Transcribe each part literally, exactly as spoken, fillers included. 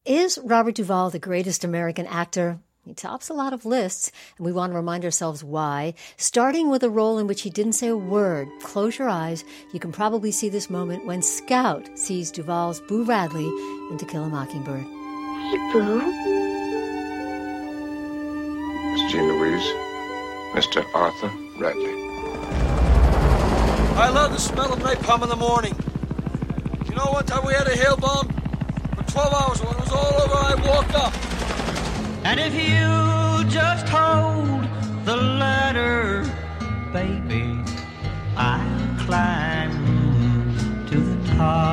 Is Robert Duvall the greatest American actor? He tops a lot of lists, and we want to remind ourselves why. Starting with a role in which he didn't say a word. Close your eyes. You can probably see this moment when Scout sees Duvall's Boo Radley in To Kill a Mockingbird. Hey, Boo. Miss Jean Louise, Mister Arthur Radley. I love the smell of napalm in the morning. You know, one time we had a hail bomb for twelve hours. When it was all over, I woke up. And if you just hold the ladder, baby, I'll climb to the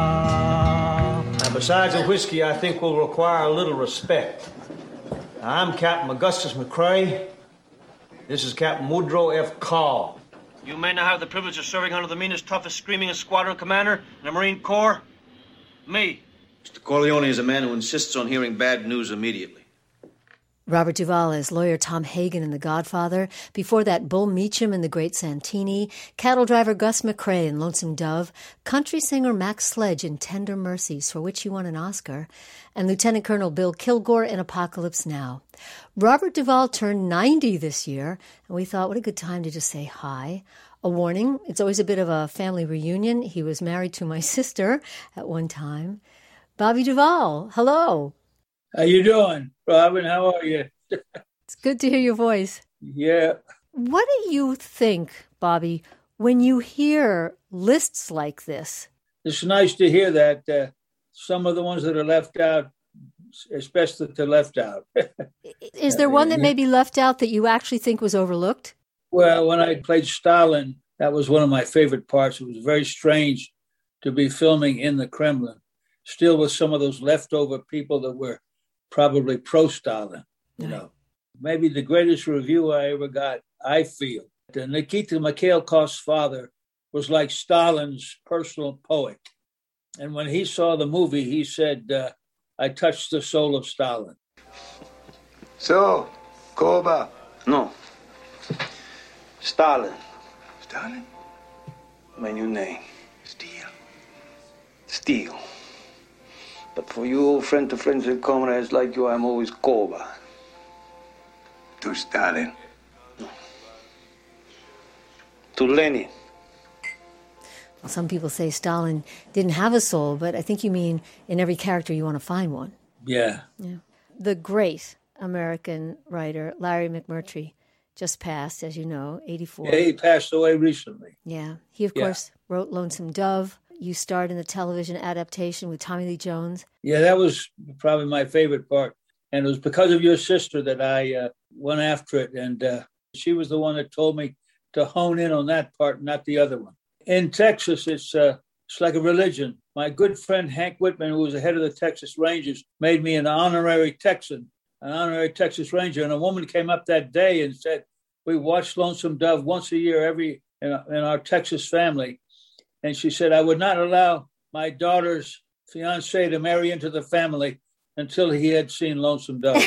top. Now, besides the whiskey, I think will require a little respect. Now, I'm Captain Augustus McCrae. This is Captain Woodrow F. Call. You may now have the privilege of serving under the meanest, toughest, screamingest squadron commander in the Marine Corps. Me. Mister Corleone is a man who insists on hearing bad news immediately. Robert Duvall as lawyer Tom Hagen in The Godfather. Before that, Bull Meacham in The Great Santini. Cattle driver Gus McCrae in Lonesome Dove. Country singer Max Sledge in Tender Mercies, for which he won an Oscar. And Lieutenant Colonel Bill Kilgore in Apocalypse Now. Robert Duvall turned ninety this year, and we thought, what a good time to just say hi. A warning, it's always a bit of a family reunion. He was married to my sister at one time. Bobby Duvall, hello. How you doing, Robin? How are you? It's good to hear your voice. Yeah. What do you think, Bobby, when you hear lists like this? It's nice to hear that. Uh, some of the ones that are left out, especially the left out. Is there one that may be left out that you actually think was overlooked? Well, when I played Stalin, that was one of my favorite parts. It was very strange to be filming in the Kremlin, still with some of those leftover people that were probably pro-Stalin, you know. Maybe the greatest review I ever got, I feel. Nikita Mikhailkov's father was like Stalin's personal poet. And when he saw the movie, he said, uh, I touched the soul of Stalin. So, Koba. No. Stalin. Stalin? My new name. Steel. Steel. But for you, old friend to friends and comrades like you, I'm always Koba. To Stalin? No. To Lenin. Well, some people say Stalin didn't have a soul, but I think you mean in every character you want to find one. Yeah. Yeah. The great American writer Larry McMurtry just passed, as you know, eighty-four. Yeah, he passed away recently. Yeah. He, of yeah. course, wrote Lonesome Dove. You starred in the television adaptation with Tommy Lee Jones. Yeah, that was probably my favorite part. And it was because of your sister that I uh, went after it. And uh, she was the one that told me to hone in on that part, not the other one. In Texas, it's uh, it's like a religion. My good friend Hank Whitman, who was the head of the Texas Rangers, made me an honorary Texan, an honorary Texas Ranger. And a woman came up that day and said, we watch Lonesome Dove once a year every in, in our Texas family. And she said, I would not allow my daughter's fiancé to marry into the family until he had seen Lonesome Dove.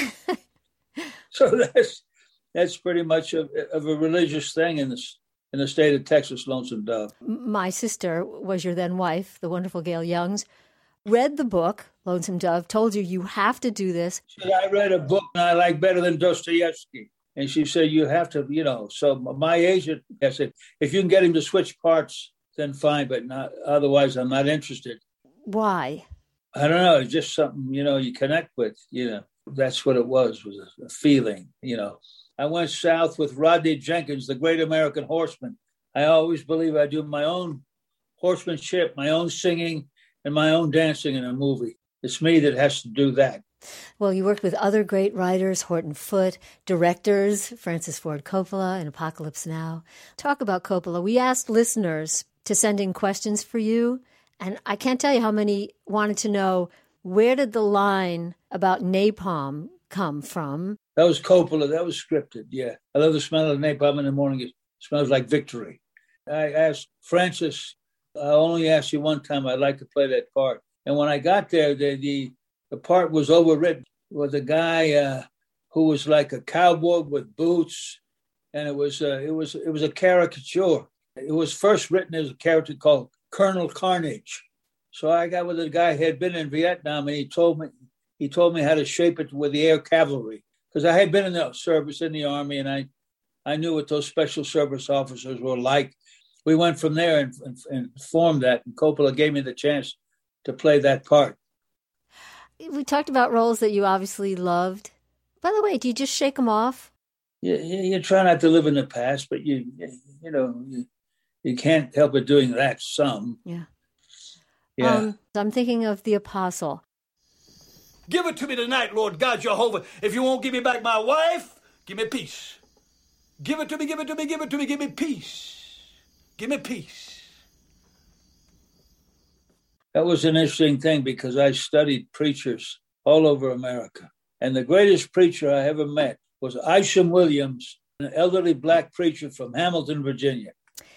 So that's that's pretty much a, of a religious thing in this in the state of Texas, Lonesome Dove. My sister was your then wife, the wonderful Gail Youngs, read the book, Lonesome Dove, told you you have to do this. She said, I read a book I like better than Dostoevsky. And she said, you have to, you know, so my agent, I said, if you can get him to switch parts, then fine, but not otherwise I'm not interested. Why? I don't know. It's just something, you know, you connect with, you know. That's what it was, was a, a feeling, you know. I went south with Rodney Jenkins, the great American horseman. I always believe I do my own horsemanship, my own singing, and my own dancing in a movie. It's me that has to do that. Well, you worked with other great writers, Horton Foote, directors, Francis Ford Coppola in Apocalypse Now. Talk about Coppola. We asked listeners to send in questions for you, and I can't tell you how many wanted to know, where did the line about napalm come from? That was Coppola. That was scripted, yeah. I love the smell of napalm in the morning. It smells like victory. I asked Francis, I only asked you one time, I'd like to play that part. And when I got there, the the, the part was overwritten with a guy uh, who was like a cowboy with boots, and it was uh, it was it was a caricature. It was first written as a character called Colonel Carnage. So I got with a guy who had been in Vietnam, and he told me, he told me how to shape it with the air cavalry. Because I had been in the service in the Army, and I, I knew what those special service officers were like. We went from there and, and, and formed that, and Coppola gave me the chance to play that part. We talked about roles that you obviously loved. By the way, do you just shake them off? You, you, you try not to live in the past, but you, you know, you, you can't help but doing that some. Yeah. Yeah. Um, I'm thinking of The Apostle. Give it to me tonight, Lord God Jehovah. If you won't give me back my wife, give me peace. Give it to me, give it to me, give it to me, give me peace. Give me peace. That was an interesting thing because I studied preachers all over America. And the greatest preacher I ever met was Isham Williams, an elderly black preacher from Hamilton, Virginia.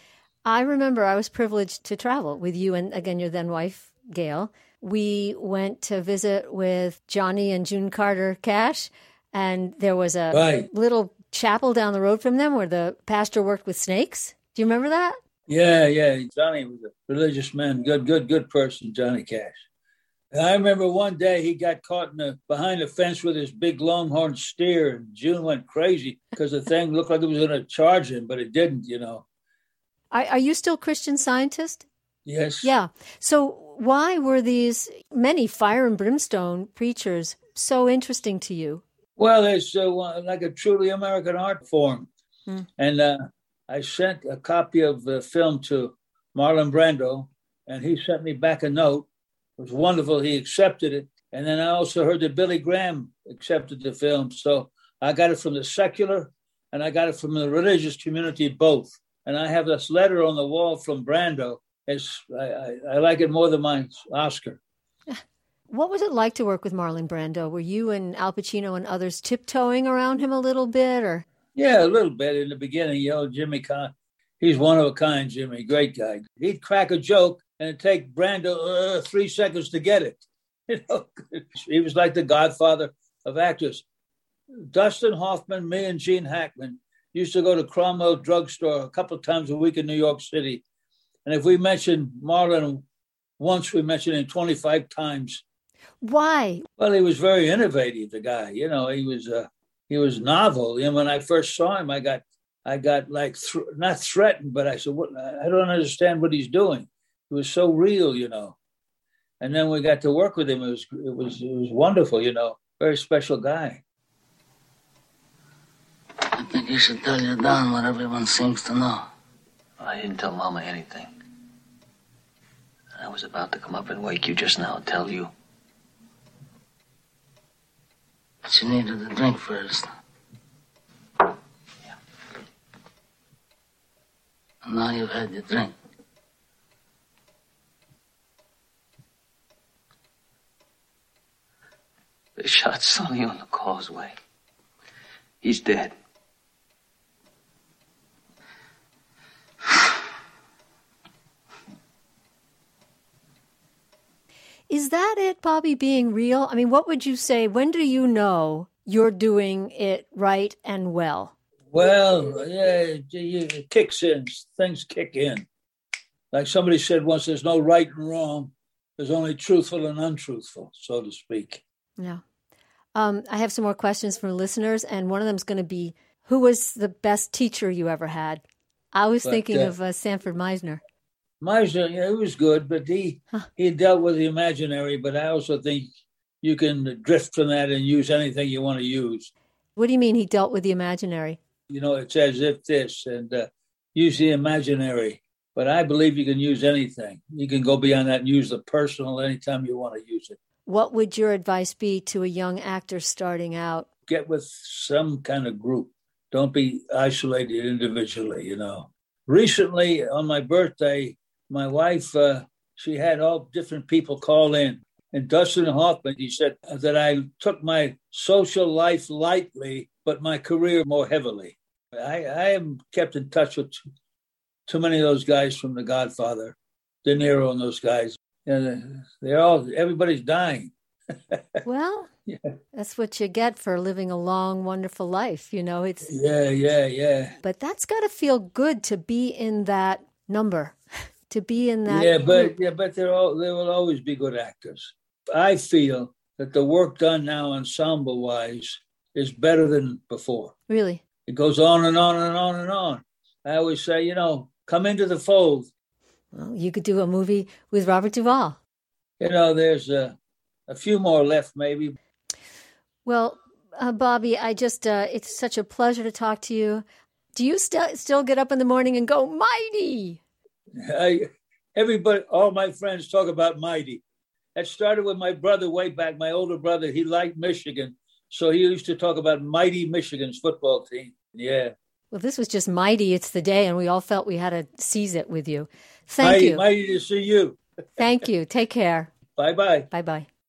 I remember I was privileged to travel with you and, again, your then wife, Gail. We went to visit with Johnny and June Carter Cash, and there was a right. little chapel down the road from them where the pastor worked with snakes. Do you remember that? Yeah, yeah. Johnny was a religious man. Good, good, good person, Johnny Cash. And I remember one day he got caught in the, behind the fence with his big longhorn steer, and June went crazy because the thing looked like it was going to charge him, but it didn't, you know. Are, are you still Christian Scientist? Yes. Yeah. So why were these many fire and brimstone preachers so interesting to you? Well, it's uh, like a truly American art form. Hmm. And uh, I sent a copy of the film to Marlon Brando, and he sent me back a note. It was wonderful. He accepted it. And then I also heard that Billy Graham accepted the film. So I got it from the secular and I got it from the religious community, both. And I have this letter on the wall from Brando. It's, I, I, I like it more than my Oscar. What was it like to work with Marlon Brando? Were you and Al Pacino and others tiptoeing around him a little bit, or? Yeah, a little bit in the beginning. You know, Jimmy Kahn, he's one of a kind, Jimmy, great guy. He'd crack a joke and it'd take Brando uh, three seconds to get it. You know, he was like the godfather of actors. Dustin Hoffman, me, and Gene Hackman used to go to Cromwell Drugstore a couple of times a week in New York City. And if we mentioned Marlon once, we mentioned him twenty-five times. Why? Well, he was very innovative, the guy. You know, he was uh, he was novel. And when I first saw him, I got I got like th- not threatened, but I said, what? I don't understand what he's doing. It was so real, you know. And then we got to work with him. It was it was it was wonderful, you know. Very special guy. I think you should tell your Don what everyone seems to know. I didn't tell Mama anything. I was about to come up and wake you just now and tell you. But you needed a drink first. Yeah. And now you've had your drink. They shot Sonny on the causeway. He's dead. Is that it, Bobby, being real? I mean, what would you say? When do you know you're doing it right and well? Well, yeah, it kicks in. Things kick in. Like somebody said once, there's no right and wrong. There's only truthful and untruthful, so to speak. Yeah. Um, I have some more questions from listeners, and one of them is going to be, who was the best teacher you ever had? I was but, thinking uh, of uh, Sanford Meisner. Meisner, yeah, he was good, but he huh. he dealt with the imaginary, but I also think you can drift from that and use anything you want to use. What do you mean he dealt with the imaginary? You know, it's as if this, and uh, use the imaginary. But I believe you can use anything. You can go beyond that and use the personal anytime you want to use it. What would your advice be to a young actor starting out? Get with some kind of group. Don't be isolated individually, you know. Recently, on my birthday, my wife, uh, she had all different people call in. And Dustin Hoffman, he said that I took my social life lightly, but my career more heavily. I, I am kept in touch with too, too many of those guys from The Godfather, De Niro and those guys. And they're all, everybody's dying. Well, yeah. That's what you get for living a long, wonderful life. You know, it's. Yeah, yeah, yeah. But that's got to feel good to be in that number, to be in that. Yeah, but group. yeah, but they're all, they will always be good actors. I feel that the work done now ensemble-wise is better than before. Really? It goes on and on and on and on. I always say, you know, come into the fold. Well, you could do a movie with Robert Duvall. You know, there's a, a few more left, maybe. Well, uh, Bobby, I just, uh, it's such a pleasure to talk to you. Do you st- still get up in the morning and go, Mighty? I, everybody, all my friends talk about Mighty. That started with my brother way back, my older brother. He liked Michigan. So he used to talk about Mighty Michigan's football team. Yeah. Well, this was just Mighty. It's the day, and we all felt we had to seize it with you. Thank mighty, you. Mighty to see you. Thank you. Take care. Bye-bye. Bye-bye.